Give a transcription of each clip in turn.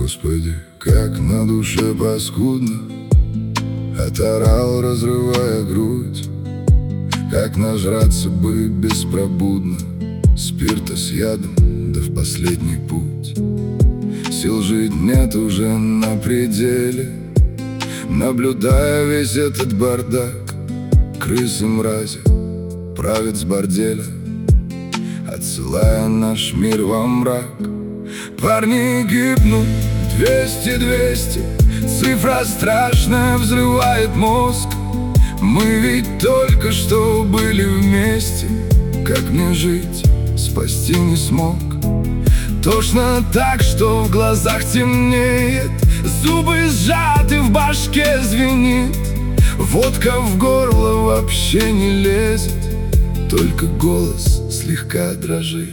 Господи, как на душе паскудно, оторал, разрывая грудь. Как нажраться бы беспробудно спирта с ядом, да в последний путь. Сил жить нет уже на пределе, наблюдая весь этот бардак. Крысы мрази правят с борделя, отсылая наш мир во мрак. Парни гибнут 200, цифра страшная взрывает мозг. Мы ведь только что были вместе, как мне жить, спасти не смог. Тошно так, что в глазах темнеет, зубы сжаты, в башке звенит. Водка в горло вообще не лезет, только голос слегка дрожит.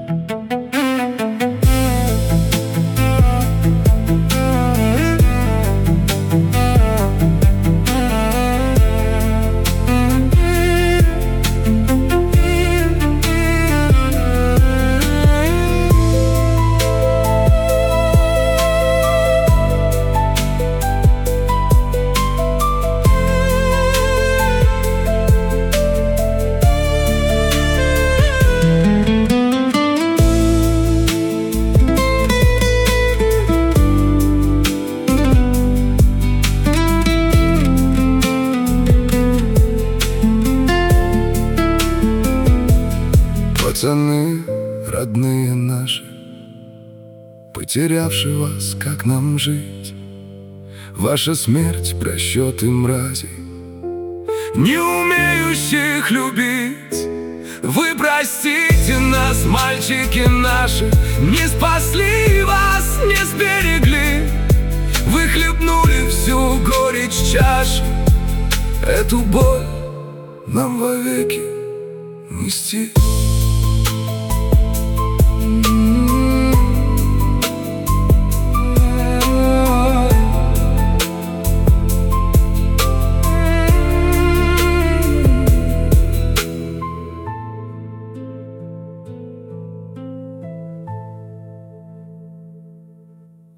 Пацаны, родные наши, потерявшие вас, как нам жить? Ваша смерть, просчеты мразей, не умеющих любить. Вы простите нас, мальчики наши, не спасли вас, не сберегли. Вы хлебнули всю горечь чаши, эту боль нам вовеки нести.